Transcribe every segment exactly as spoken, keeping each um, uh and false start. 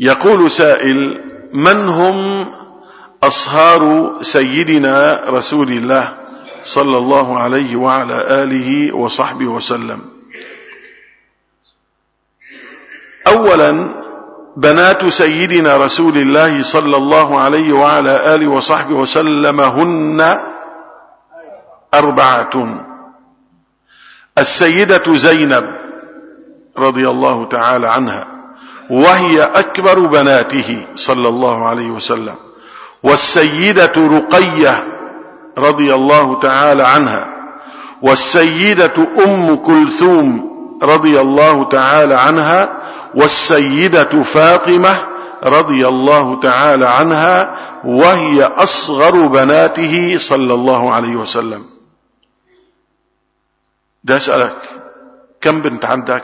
يقول سائل: من هم أصهار سيدنا رسول الله صلى الله عليه وعلى آله وصحبه وسلم؟ أولا، بنات سيدنا رسول الله صلى الله عليه وعلى آله وصحبه وسلم هن أربعة: السيدة زينب رضي الله تعالى عنها، وهي أكبر بناته صلى الله عليه وسلم، والسيدة رقية رضي الله تعالى عنها، والسيدة أم كلثوم رضي الله تعالى عنها، والسيدة فاطمة رضي الله تعالى عنها، وهي أصغر بناته صلى الله عليه وسلم. ده أسألك: كم بنت عندك؟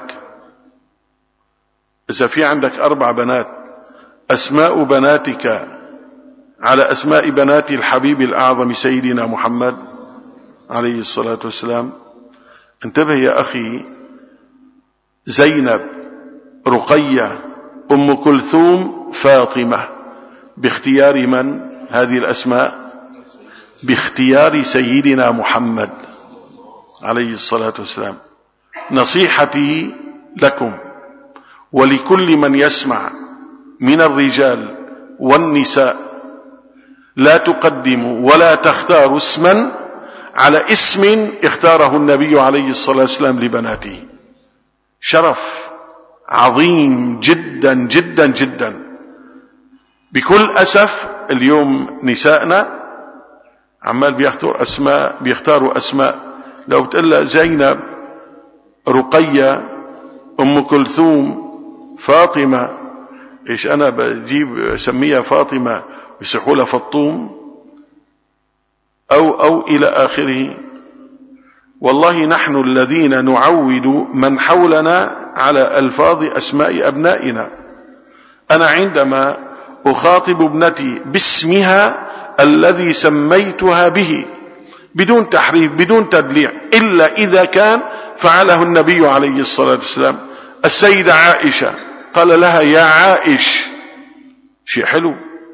إذا في عندك أربع بنات، أسماء بناتك على أسماء بنات الحبيب الأعظم سيدنا محمد عليه الصلاة والسلام. انتبه يا أخي، زينب، رقية، أم كلثوم، فاطمة، باختيار من هذه الأسماء؟ باختيار سيدنا محمد عليه الصلاة والسلام. نصيحتي لكم ولكل من يسمع من الرجال والنساء: لا تقدموا ولا تختاروا اسما على اسم اختاره النبي عليه الصلاة والسلام لبناته. شرف عظيم جدا جدا جدا. بكل أسف اليوم نسائنا عمال بيختاروا أسماء بيختاروا أسماء لو بتقلها زينب، رقية، أم كلثوم، فاطمة، إيش أنا بجيب سميها فاطمة ويسحوا لها فطوم أو أو إلى آخره. والله نحن الذين نعود من حولنا على ألفاظ أسماء أبنائنا. أنا عندما أخاطب ابنتي باسمها الذي سميتها به بدون تحريف بدون تدليع، إلا إذا كان فعله النبي عليه الصلاة والسلام. السيدة عائشة قال لها يا عائش، شيء حلو.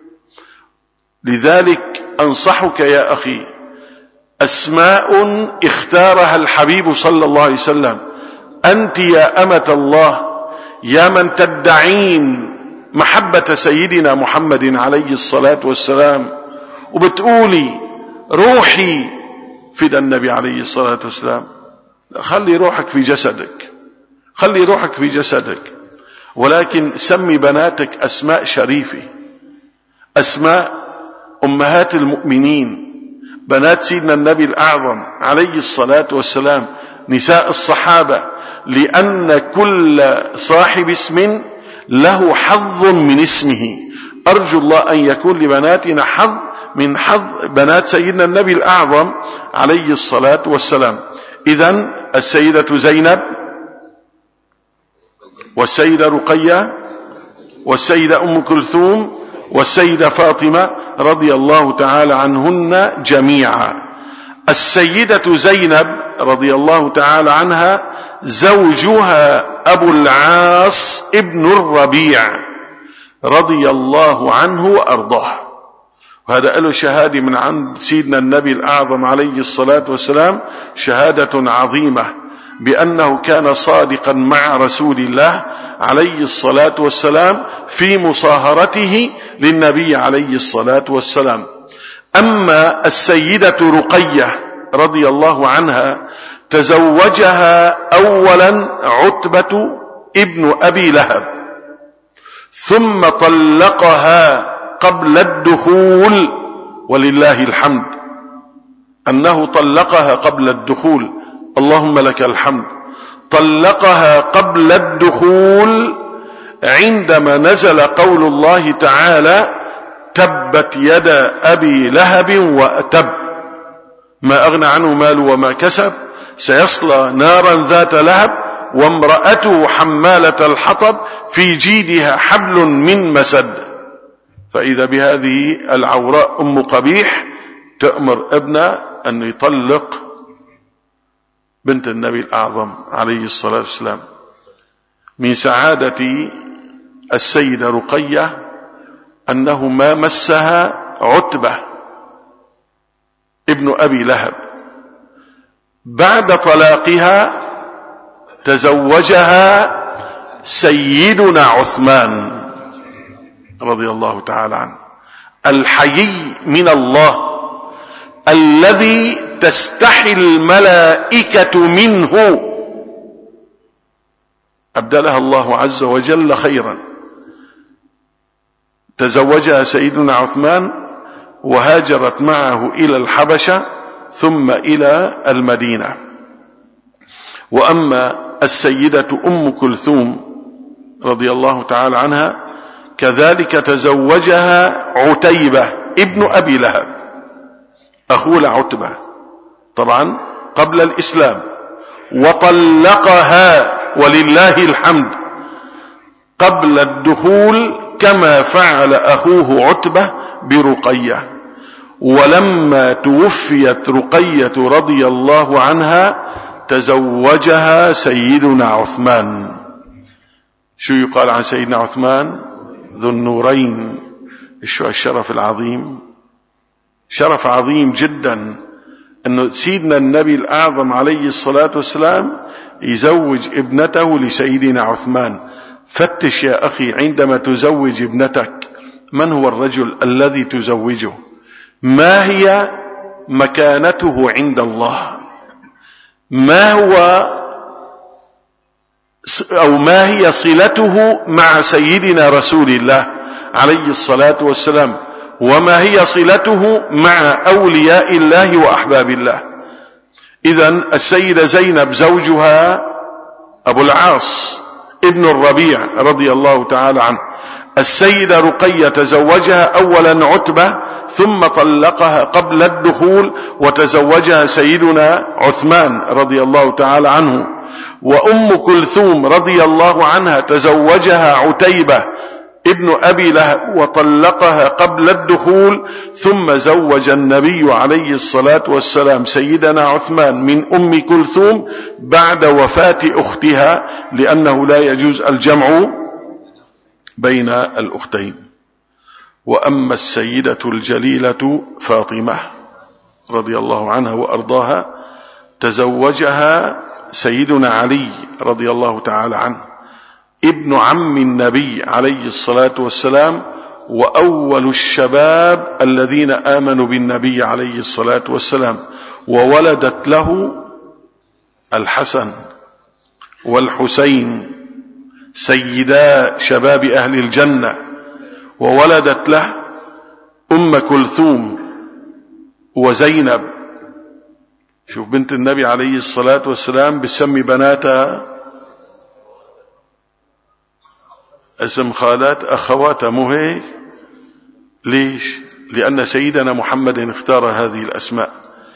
لذلك أنصحك يا أخي، أسماء اختارها الحبيب صلى الله عليه وسلم. أنت يا أمة الله، يا من تدعين محبة سيدنا محمد عليه الصلاة والسلام وبتقولي روحي فدى النبي عليه الصلاة والسلام، خلي روحك في جسدك، خلي روحك في جسدك، ولكن سمي بناتك أسماء شريفة، أسماء أمهات المؤمنين، بنات سيدنا النبي الأعظم عليه الصلاة والسلام، نساء الصحابة، لأن كل صاحب اسم له حظ من اسمه. أرجو الله أن يكون لبناتنا حظ من حظ بنات سيدنا النبي الأعظم عليه الصلاة والسلام. إذن السيدة زينب، والسيدة رقية، والسيدة أم كلثوم، والسيدة فاطمة رضي الله تعالى عنهن جميعا. السيدة زينب رضي الله تعالى عنها زوجها أبو العاص ابن الربيع رضي الله عنه وأرضاه، وهذا له شهادة من عند سيدنا النبي الأعظم عليه الصلاة والسلام، شهادة عظيمة بأنه كان صادقا مع رسول الله عليه الصلاة والسلام في مصاهرته للنبي عليه الصلاة والسلام. أما السيدة رقية رضي الله عنها تزوجها أولا عتبة ابن أبي لهب، ثم طلقها قبل الدخول، ولله الحمد أنه طلقها قبل الدخول، اللهم لك الحمد. طلقها قبل الدخول عندما نزل قول الله تعالى تبت يدا أبي لهب وأتب ما أغنى عنه ماله وما كسب سيصلى نارا ذات لهب وامرأته حمالة الحطب في جيدها حبل من مسد. فإذا بهذه العوراء أم قبيح تأمر ابنها أن يطلق بنت النبي الأعظم عليه الصلاة والسلام. من سعادة السيدة رقية أنه ما مسها عتبة ابن أبي لهب. بعد طلاقها تزوجها سيدنا عثمان رضي الله تعالى عنه، الحيي من الله الذي تستحي الملائكة منه، أبدلها الله عز وجل خيرا. تزوجها سيدنا عثمان وهاجرت معه إلى الحبشة ثم إلى المدينة. وأما السيدة أم كلثوم رضي الله تعالى عنها كذلك تزوجها عتيبة ابن أبي لهب أخو لعتبة طبعا قبل الإسلام، وطلقها ولله الحمد قبل الدخول كما فعل أخوه عتبة برقية. ولما توفيت رقية رضي الله عنها تزوجها سيدنا عثمان. شو يقال عن سيدنا عثمان؟ ذو النورين. شو الشرف العظيم، شرف عظيم جدا أنه سيدنا النبي الأعظم عليه الصلاة والسلام يزوج ابنته لسيدنا عثمان. فتش يا أخي عندما تزوج ابنتك من هو الرجل الذي تزوجه، ما هي مكانته عند الله، ما هو أو ما هي صلته مع سيدنا رسول الله عليه الصلاة والسلام، وما هي صلته مع أولياء الله وأحباب الله. إذن السيدة زينب زوجها أبو العاص ابن الربيع رضي الله تعالى عنه. السيدة رقية تزوجها أولا عتبة ثم طلقها قبل الدخول وتزوجها سيدنا عثمان رضي الله تعالى عنه. وأم كلثوم رضي الله عنها تزوجها عتيبة ابن أبي لهب وطلقها قبل الدخول، ثم زوج النبي عليه الصلاة والسلام سيدنا عثمان من أم كلثوم بعد وفاة أختها، لأنه لا يجوز الجمع بين الأختين. وأما السيدة الجليلة فاطمة رضي الله عنها وأرضاها تزوجها سيدنا علي رضي الله تعالى عنه ابن عم النبي عليه الصلاة والسلام، وأول الشباب الذين آمنوا بالنبي عليه الصلاة والسلام، وولدت له الحسن والحسين سيدا شباب أهل الجنة، وولدت له أم كلثوم وزينب. شوف بنت النبي عليه الصلاة والسلام بسمي بناتها اسم خالات أخواتها، مو هيك؟ ليش؟ لأن سيدنا محمد اختار هذه الأسماء،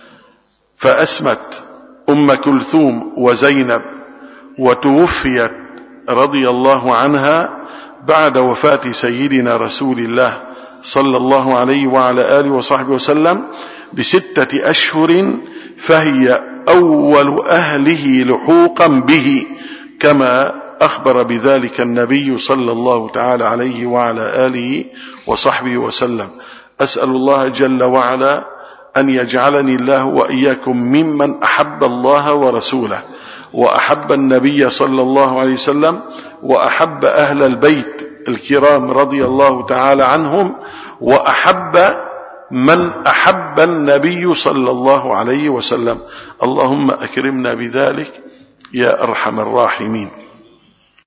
فأسمت أم كلثوم وزينب، وتوفيت رضي الله عنها بعد وفاة سيدنا رسول الله صلى الله عليه وعلى آله وصحبه وسلم بستة أشهر، فهي أول أهله لحوقا به كما أخبر بذلك النبي صلى الله تعالى عليه وعلى آله وصحبه وسلم. أسأل الله جل وعلا أن يجعلني الله وإياكم ممن أحب الله ورسوله وأحب النبي صلى الله عليه وسلم وأحب أهل البيت الكرام رضي الله تعالى عنهم، وأحب من أحب النبي صلى الله عليه وسلم. اللهم أكرمنا بذلك يا أرحم الراحمين.